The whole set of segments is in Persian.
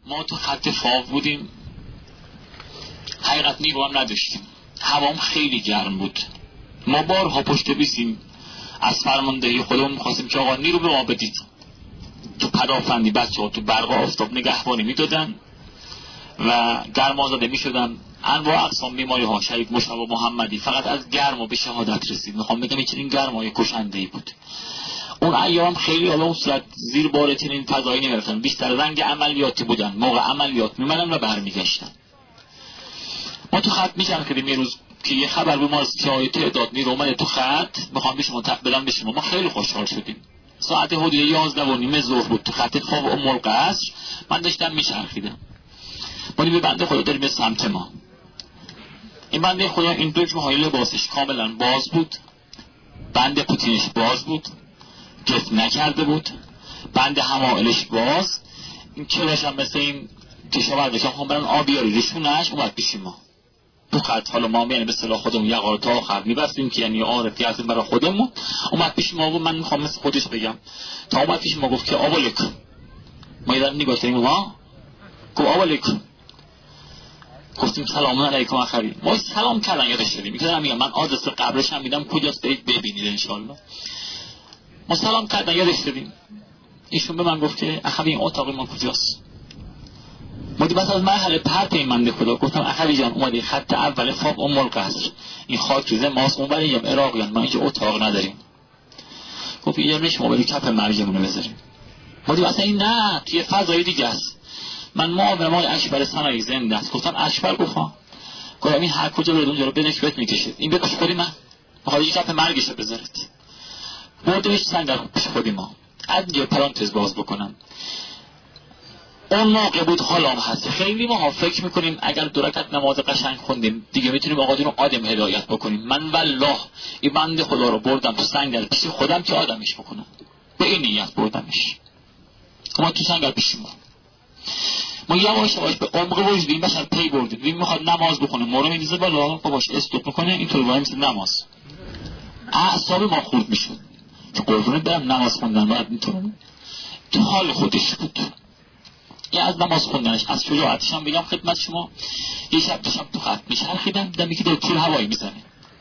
ما تو خط فاو بودیم، حقیقت نیرو هم نداشتیم، هوام خیلی گرم بود. ما بارها پشت بیسیم از فرماندهی خودمون می‌خواستیم که آقا نیرو به ما بدید. تو پدافندی بچه‌ها تو برق آفتاب نگهبانی میدادن و گرم آزاده میشدن. انواع اقسام بیماری‌ها شهید مشتبه محمدی فقط از گرما به شهادت رسید. میخوام بگم این گرمای کشنده‌ای بود. اون ایام خیلی حالا اون صورت زیر بار چنین فضایی نمی‌رفتن، بیشتر رنگ عملیاتی بودن. موقع عملیات میمدن و برمیگشتن. ما تو خط میچرخیدیم یه روز که یه خبر به ما رسید که تعداد نیرو اومده تو خط، میخوام به شما بدم به شما. ما خیلی خوشحال شدیم. ساعت حدود 11:30 ظهر بود. تو خط فاو ام القصر من داشتم میچرخیدم. ما به بنده خدا داریم به سمت ما. این بنده خدا این دکمه‌های لباسش کاملا باز بود، بند پوتینش باز بود، جفت نکرده بود، بند همائلش باز. این کلاش هم مثل این کشاورزش هم برن آبیاری رشونش اومد پیش ما تو خط. حالا ما یعنی به اصطلاح خودمون یقار تا آخر میبستیم که یعنی عارفی هستیم برای خودمون. اومد پیش ما و من میخوام مثل خودش بگم تا اومد پیش ما گفت که آب علیکم. ما یه در نگاه کردیم ما گفت آب علیکم. گفتیم سلام علیکم آخری. ما سلام کردن یادش داریم. میگم من آدرس قبرش هم میدم کجاست برید ببینید ان شاء الله. ما سلام کردن یادش داریم. ایشون به من گفت که آخری این اتاق ما کجاست؟ مدی بس از مرحله پرت این منده خدا گفتم آخری جان اومدی خط اول فاو ام القصر، این خاک ریزه ماست، اون برای هم عراقیان، ما اینجا اتاق نداریم. گفت اینجا نشما برید کف مرجمونو بذاریم. مدی بس این نه توی فضای دیگه است. من معاون مال اشبر صنایع زنده است. گفتم اشبر گفتم این هر کجا برید اونجا رو بنشوت میکشید، این بکش خودی من میخواد یه کف مرگشو بذارید. بردیش سنگر پیش خودی ما. از یه پرانتز باز بکنم، اون موقع بود حالام هست خیلی ما فکر میکنیم اگر دو رکعت نماز قشنگ خوندیم دیگه میتونیم آقا جون آدم هدایت بکنیم. من والله این بنده خدا رو بردم تو سنگر پیش خودم که آدمش بکنم، به این نیت بردمش. ما تو سنگر پیش ما یواش یواش به عمق وجود این بشر پی بردیم. این میخواد نماز بخونه ما رو میریزه بالا، باباش استوب میکنه اینطور وای مثل نماز. اعصاب ما خورد میشد که قربونت برم نماز خوندن باید اینطور تو حال خودش بود. یه از نماز خوندنش از شجاعتش هم بگم خدمت شما. یه شب داشتم تو خط میچرخیدم دیدم یکی داره تیر هوایی میزنه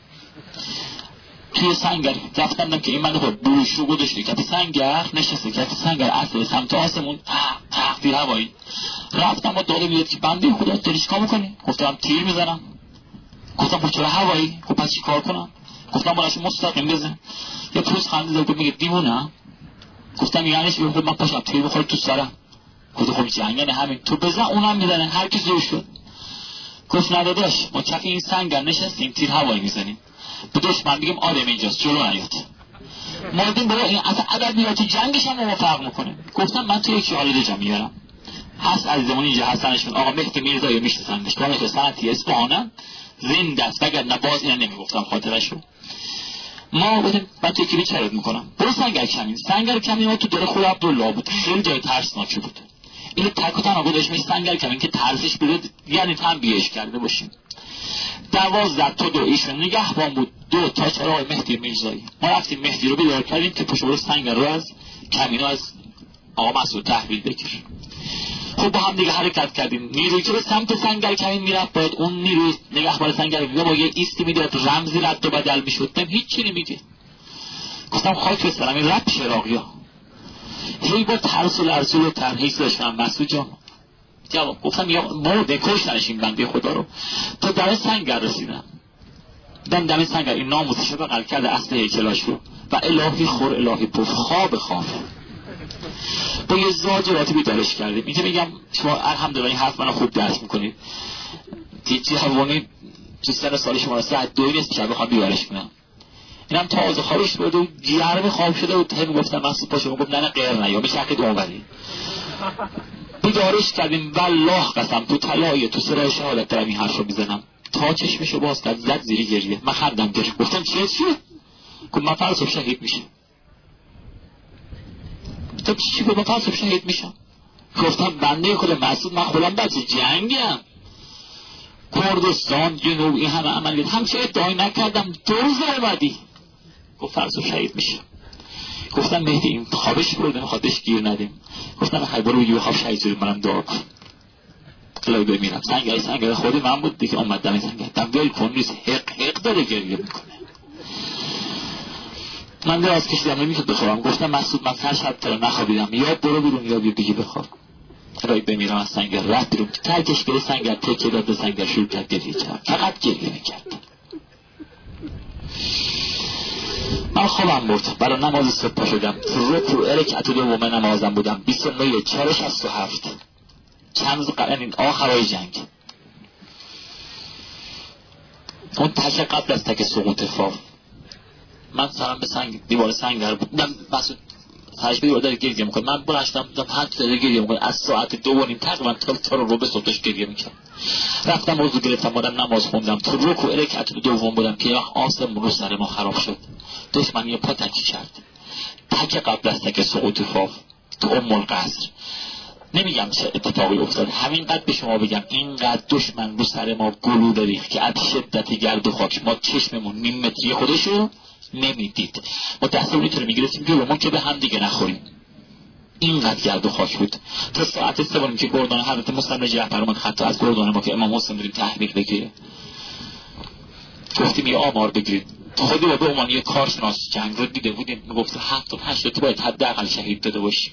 توی سنگر. رفتم که این من خود بروش رو گذاشته کف سنگر نشسته کف سنگر اصل سمت آسمون تیر هوایی. رفتم و داده میداد که بنده خدا داری چیکار میکنی؟ گفتم تیر میزنم. گفتم خب چرا هوایی؟ خب پس چی کار کنم؟ گفتم بالاش مستقیم بزن. یه پوست خنده داد میگه دیوونه. گفتم یعنی چی؟ گفتم من پاشم تیر بخوره تو سرم. گفتم خب جنگل همین تو بزن اونم میزنه هر کی زور شد. گفت نداداش ما کف این سنگر نشستیم تیر هوایی میزنیم به دشمن میگیم آدم اینجاست جلو نیاد. ما دیدیم برای این اصلا ادبیات جنگش هم موافق میکنه. گفتم من تو یکی حال دیجا میارم هست عزیزمون اینجا هستنشون آقا مهدی میرزایی میشناسنش دانش سنتی اصفهانم زنده است وگر نباز اینا نمیگفتم خاطرشو. ما بودیم من تو یکی بیچارت میکنم برو سنگر کمین. سنگر کمین ما تو دل خود عبدالله بود، خیلی جای ترسناکی بود. این تک و تنها گذاشت میشه سنگر کمین که ترسش بود یعنی تنبیهش کرده باشیم. 12 تا دو ایشون نگهبان بود، 2 تا 4 آقای مهدی میرزایی. ما رفتیم مهدی رو بیدار کردیم که پشت برو سنگر رو از کمینو از آقا مسعود تحویل بگیر. خب با هم دیگه حرکت کردیم. نیرویی که به سمت سنگر کمین میرفت باید اون نیروی نگهبان سنگر رو با یه ایستی میداد رمزی رد و بدل میشد. هیچ چی نمیگه. گفتم خاک بسرم این رب شراقیا. هی با ترس و لرزه و تنهیز داشتم مسعود جان. جواب گفتم یا مرده کشتنش این بنده خدا رو. تا در سنگر رسیدم دم سنگر این ناموسش رو بغل کرده اصل هیکلاش رو و الهی خور الهی پف خواب با یه زاجراتی بیدارش کردیم. اینجا میگم شما الحمدلله این حرف منو خوب درک میکنید. جوانی تو سن سال شما ساعت 2 نیست شب بخوام بیدارش کنم. اینم تازه خوابش بود و گرم خواب شده و تهم گفتم مسعود پاشو. گفت نه غیر نه یا میشقید اونوری. بیدارش کردیم والله قسم تو طلایه تو سرای شهادت دارم این حرف رو میزنم. تا چشمشو باز کرد زد زیر گریه. من خندم گرفت. گفتم چیه؟ گفت من فردا صبح شهید میشم. گفتم چی؟ گفت من فردا صبح شهید میشم. گفتم بنده خدا مسعود من خودم بچه جنگم کردستان جنوب این همه عملیات همچه ادعای نکردم دوز اومدی. گفت فردا صبح شهید میشم. گفتم مهدی این خوابش برده میخوادش گیر ندیم. گفتم خیلی برو بگی بخواب شهید شدیم منم دعا کن. الهی بمیرم. سنگر خودی من بود دیگه، اومد دم سنگر دم ول کن نیست، حق داره گریه میکنه. من دراز کشیدم نمیتونم بخوابم، گفتم مسعود من هر شب تا نخوابیدم، یا برو بیرون یا بگی بخواب. الهی بمیرم از سنگر رفت بیرون، ترکش گره سنگر تکیه داد به سنگر، شروع کرد گریه کرد، فقط گریه میکرد. من خوابم برد، برای نماز صبح پا شدم، رکوع رکعت دوم نمازم بودم، 29/4/67 چند قرن آخرای جنگ. اون تک قبل از تک سقوط فاو، من سرم به دیوار سنگر بودم، مسعود سرش به دیوار داره گریه میکنه، من بلشتم بودم حد داره گریه میکنه، از ساعت 2:30 تقریبا تا رو به صبحش گریه میکنم. رفتم وضو گرفتم، بودم نماز خوندم، تو رکوع رکعت دوم بودم که وقت آسمون رو سر ما خراب شد، دشمن یه پا تکی کرد، تک قبل از تک سقوط فاو تو القصر. نمیگم چه اتفاقی افتاد، همینقدر به شما بگم اینقدر دشمن رو سر ما گلوله ریخت که از شدت گرد و خاک ما چشممون نیم متری خودشو نمیدید، ما دستمونی رو میگرفتیم که ما که به هم دیگه نخوریم، اینقدر گرد و خاک بود. تا ساعت 3 که گردان حضرت مسلم جعفر اومد خط از گردان ما که امام حسین بریم تحویل بگیره، گفتیم یه آمار بگیرید، خودی با به عنوان یه کارشناس جنگ رو دیده بودیم، میگفت 7-8 تا باید حداقل شهید داده باشیم.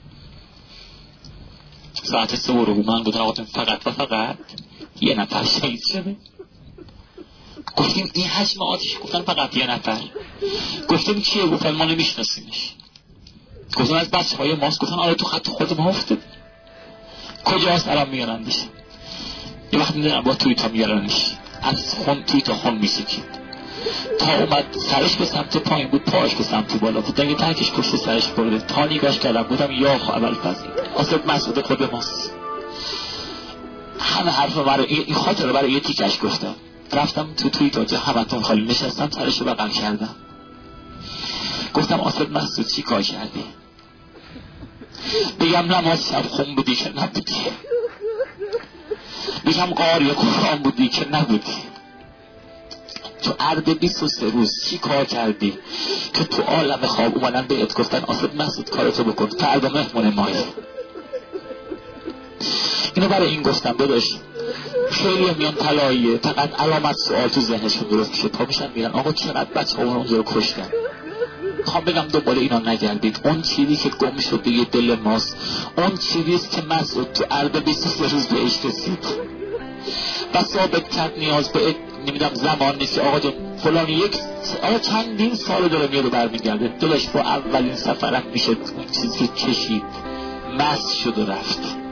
ساعت 3 رو من گفتم آقا فقط و فقط یه نفر شهید شده. گفتیم این حجم آتش، گفتن فقط یه نفر. گفتیم کیه؟ گفتن ما نمیشناسیمش. گفتن از بچه‌های ماست. گفتن آره تو خط خود ما افتاد. کجاست الان میارندش؟ یه وقت میدونم با تویتا میارندش، از خون تویتا خون میسکید تا اومد سرش به سمت پایین بود، پاش به سمت بالا بود، دیگه ترکش پشت سرش برده. تا نگاش کردم بودم یا اول فضل آسد مسعود خود ماست. همه حرف برای این خاطر برای یه تیکش گفتم. رفتم توی تاجه همتون خالی نشستم، سرشو بغل کردم، گفتم آسد مسعود چی کار کردی؟ بگم نماز شب خون بودی که نبودی؟ بگم قاری قرآن بودی که نبودی؟ تو عرض 23 روز چی کار کردی که تو عالم خواب اومدن بهت گفتن آسد مسعود کارتو بکن، فردا مهمون مایی؟ اینو برای این گفتم داداش خیلی میان طلاییه، فقط علامت سوال تو ذهنشون درست میشه، پا میشن میرن آقا چقدر بچه ها اونجا رو کشتن. میخوام بگم دنبال اینا نگردید، اون چیزی که گم شد دیگه دل ماست، اون چیزیست که مسعود تو عرض 23 روز بهش رسید و ثابت کرد نیاز به نمیدونم زمان نیست. آقا جان فلان یک آقا چندین سال داره میاد و برمیگرده، دلش با اولین سفرم میشه اون چیزی که کشید مست شد و رفت.